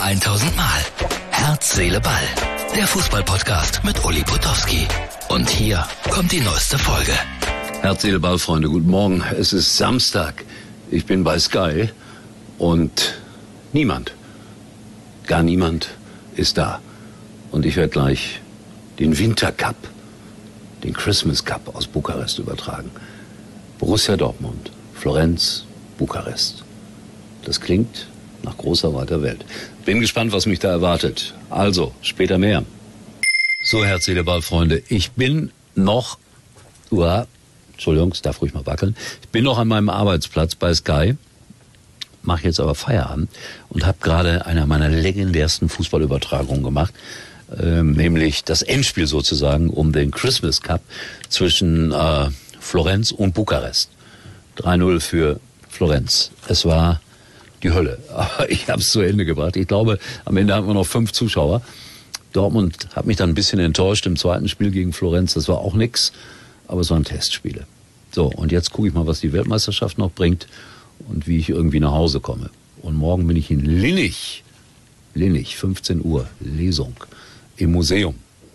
1000 Mal. Herz, Seele, Ball. Der Fußballpodcast mit Uli Potowski. Und hier kommt die neueste Folge. Herz, Seele, Ball, Freunde, guten Morgen. Es ist Samstag. Ich bin bei Sky und niemand, gar niemand ist da. Und ich werde gleich den Wintercup, den Christmas Cup aus Bukarest übertragen. Borussia Dortmund, Florenz, Bukarest. Das klingt nach großer, weiter Welt. Bin gespannt, was mich da erwartet. Also, später mehr. So, Herz, Seele, Ball, Freunde. Ich bin noch, Entschuldigung, es darf ruhig mal wackeln. Ich bin noch an meinem Arbeitsplatz bei Sky, mache jetzt aber Feierabend und habe gerade eine meiner legendärsten Fußballübertragungen gemacht, nämlich das Endspiel sozusagen um den Christmas Cup zwischen Florenz und Bukarest. 3-0 für Florenz. Es war die Hölle, aber ich habe es zu Ende gebracht. Ich glaube, am Ende hatten wir noch 5 Zuschauer. Dortmund hat mich dann ein bisschen enttäuscht im zweiten Spiel gegen Florenz. Das war auch nix, aber es waren Testspiele. So, und jetzt gucke ich mal, was die Weltmeisterschaft noch bringt und wie ich irgendwie nach Hause komme. Und morgen bin ich in Linnich, 15 Uhr, Lesung im Museum.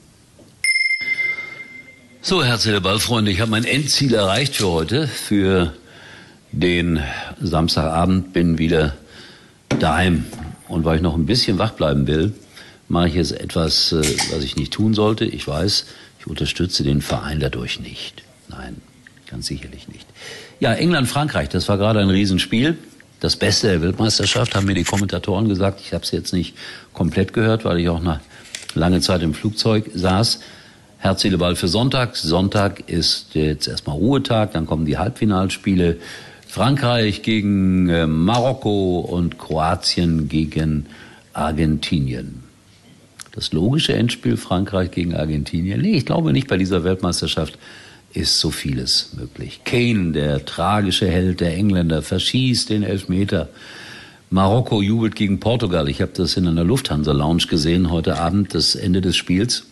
So, Herz, Seele, Ball, Freunde, ich habe mein Endziel erreicht für heute, für den Samstagabend, bin wieder daheim. Und weil ich noch ein bisschen wach bleiben will, mache ich jetzt etwas, was ich nicht tun sollte. Ich weiß, ich unterstütze den Verein dadurch nicht. Nein, ganz sicherlich nicht. Ja, England-Frankreich, das war gerade ein Riesenspiel. Das Beste der Weltmeisterschaft, haben mir die Kommentatoren gesagt. Ich habe es jetzt nicht komplett gehört, weil ich auch eine lange Zeit im Flugzeug saß. Herz, Seele, Ball für Sonntag. Sonntag ist jetzt erstmal Ruhetag, dann kommen die Halbfinalspiele. Frankreich gegen Marokko und Kroatien gegen Argentinien. Das logische Endspiel Frankreich gegen Argentinien. Nee, ich glaube nicht, bei dieser Weltmeisterschaft ist so vieles möglich. Kane, der tragische Held der Engländer, verschießt den Elfmeter. Marokko jubelt gegen Portugal. Ich habe das in einer Lufthansa-Lounge gesehen heute Abend, das Ende des Spiels.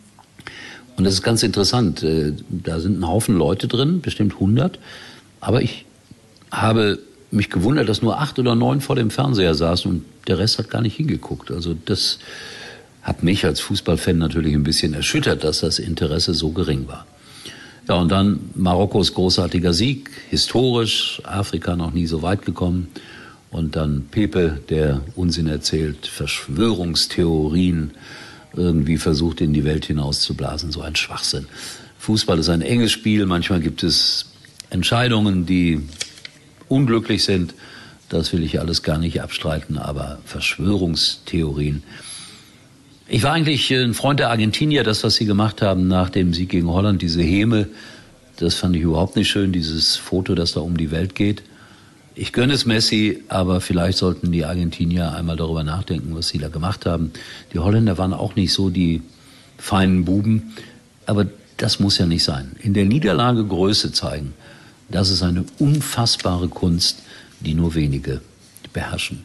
Und das ist ganz interessant. Da sind ein Haufen Leute drin, bestimmt 100. Aber ich habe mich gewundert, dass nur 8 oder 9 vor dem Fernseher saßen und der Rest hat gar nicht hingeguckt. Also das hat mich als Fußballfan natürlich ein bisschen erschüttert, dass das Interesse so gering war. Ja, und dann Marokkos großartiger Sieg, historisch, Afrika noch nie so weit gekommen. Und dann Pepe, der Unsinn erzählt, Verschwörungstheorien irgendwie versucht in die Welt hinauszublasen, so ein Schwachsinn. Fußball ist ein enges Spiel, manchmal gibt es Entscheidungen, die unglücklich sind, das will ich alles gar nicht abstreiten, aber Verschwörungstheorien. Ich war eigentlich ein Freund der Argentinier, das, was sie gemacht haben nach dem Sieg gegen Holland, diese Häme, das fand ich überhaupt nicht schön, dieses Foto, das da um die Welt geht. Ich gönne es Messi, aber vielleicht sollten die Argentinier einmal darüber nachdenken, was sie da gemacht haben. Die Holländer waren auch nicht so die feinen Buben, aber das muss ja nicht sein. In der Niederlage Größe zeigen, das ist eine unfassbare Kunst, die nur wenige beherrschen.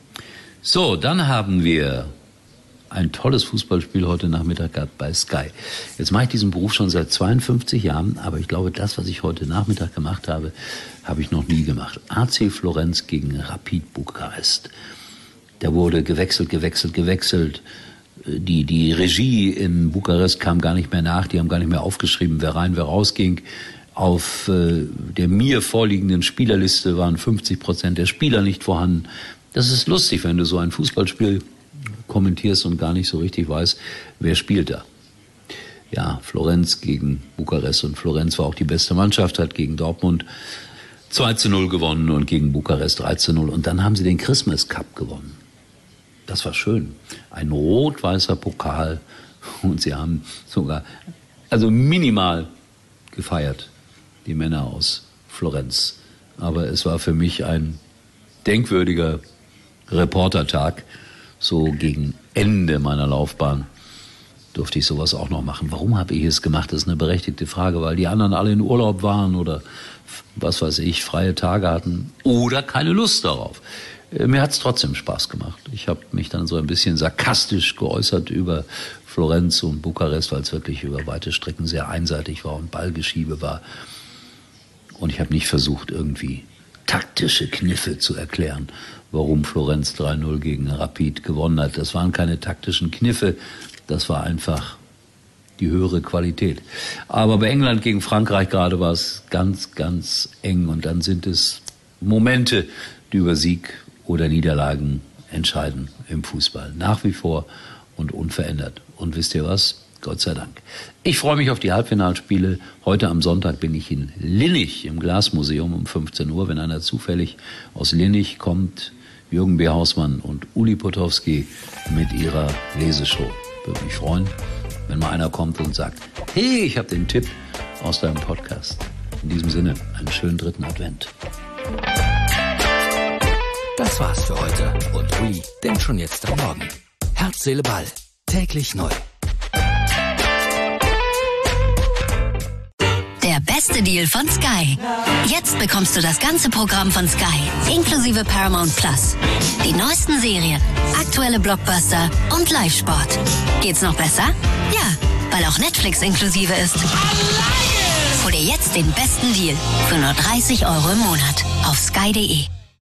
So, dann haben wir ein tolles Fußballspiel heute Nachmittag gehabt bei Sky. Jetzt mache ich diesen Beruf schon seit 52 Jahren, aber ich glaube, das, was ich heute Nachmittag gemacht habe, habe ich noch nie gemacht. AC Florenz gegen Rapid Bukarest. Da wurde gewechselt. Die Regie in Bukarest kam gar nicht mehr nach, die haben gar nicht mehr aufgeschrieben, wer rein, wer rausging. Auf der mir vorliegenden Spielerliste waren 50% der Spieler nicht vorhanden. Das ist lustig, wenn du so ein Fußballspiel kommentierst und gar nicht so richtig weißt, wer spielt da. Ja, Florenz gegen Bukarest und Florenz war auch die beste Mannschaft, hat gegen Dortmund 2-0 gewonnen und gegen Bukarest 3-0 und dann haben sie den Christmas Cup gewonnen. Das war schön. Ein rot-weißer Pokal und sie haben sogar, also minimal gefeiert, die Männer aus Florenz. Aber es war für mich ein denkwürdiger Reportertag. So gegen Ende meiner Laufbahn durfte ich sowas auch noch machen. Warum habe ich es gemacht? Das ist eine berechtigte Frage, weil die anderen alle in Urlaub waren oder was weiß ich, freie Tage hatten oder keine Lust darauf. Mir hat es trotzdem Spaß gemacht. Ich habe mich dann so ein bisschen sarkastisch geäußert über Florenz und Bukarest, weil es wirklich über weite Strecken sehr einseitig war und Ballgeschiebe war. Und ich habe nicht versucht, irgendwie taktische Kniffe zu erklären, warum Florenz 3-0 gegen Rapid gewonnen hat. Das waren keine taktischen Kniffe, das war einfach die höhere Qualität. Aber bei England gegen Frankreich gerade war es ganz, ganz eng. Und dann sind es Momente, die über Sieg oder Niederlagen entscheiden im Fußball. Nach wie vor und unverändert. Und wisst ihr was? Gott sei Dank. Ich freue mich auf die Halbfinalspiele. Heute am Sonntag bin ich in Linnich im Glasmuseum um 15 Uhr. Wenn einer zufällig aus Linnich kommt, Jürgen B. Hausmann und Uli Potowski mit ihrer Leseshow. Würde mich freuen, wenn mal einer kommt und sagt, hey, ich habe den Tipp aus deinem Podcast. In diesem Sinne, einen schönen 3. Advent. Das war's für heute. Und Uli denkt schon jetzt am Morgen. Herz, Seele, Ball. Täglich neu. Der beste Deal von Sky. Jetzt bekommst du das ganze Programm von Sky, inklusive Paramount Plus. Die neuesten Serien, aktuelle Blockbuster und Live-Sport. Geht's noch besser? Ja, weil auch Netflix inklusive ist. Hol dir jetzt den besten Deal für nur 30 € im Monat auf sky.de.